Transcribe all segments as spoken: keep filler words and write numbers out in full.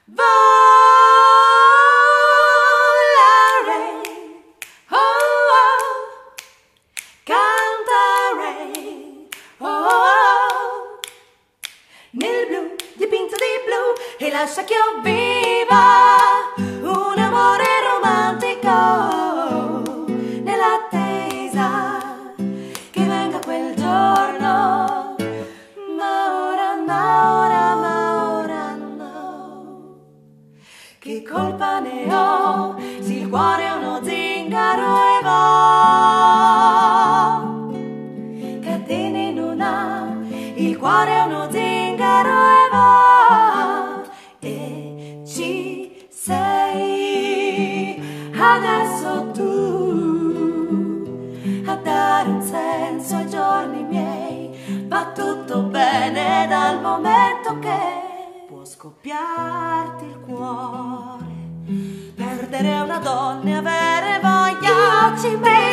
volare, oh, oh, cantare, oh, oh, nel blu, dipinto di blu, e lascia che io viva un amore romantico, nell'attesa che venga quel giorno, ma ora, ma ora, ma ora no. Che colpa ne ho, se il cuore è uno zingaro e va, catene non ha, il cuore è uno zingaro e va, e ci sei adesso tu a dare un senso ai giorni miei. Va tutto bene dal momento che può scoppiarti il cuore, perdere una donna e avere voglia. Io ci ti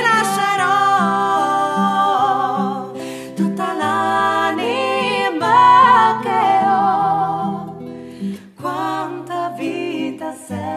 lascerò tutta l'anima che ho. Quanta vita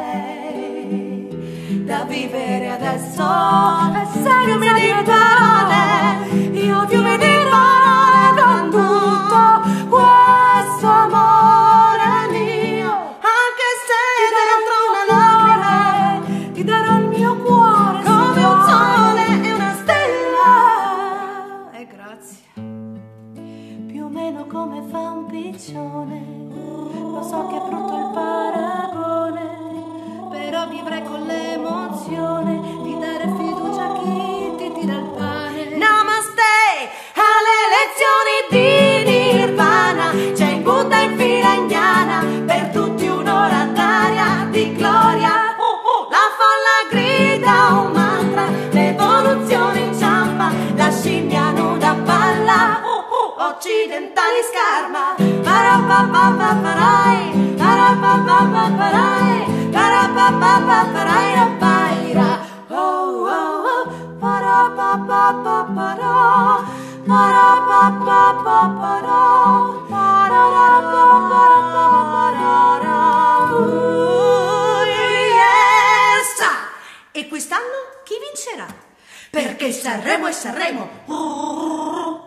sei da vivere adesso, fiume di parole, io fiume di parole con tutto questo amore mio. Anche se dentro una lacrima ti darò il mio cuore come un sole e una stella. E grazie. Più o meno come fa un piccione, lo so che è brutto il paragone, però vivrai con l'emozione di dare fiducia a chi ti tira il pane. Namaste alle lezioni di Nirvana, c'è in Buddha in fila indiana, per tutti un'ora d'aria di gloria. La folla grida un mantra, l'evoluzione inciampa, la scimmia nuda balla, occidentali scarma. Parapapapaparai, parapapapaparai, parapapapaparai, rapaira. Oh, oh, oh, parapapapapara, parapapapapara, parapapapapara. Oh, yes! E quest'anno chi vincerà? Perché Sanremo è Sanremo.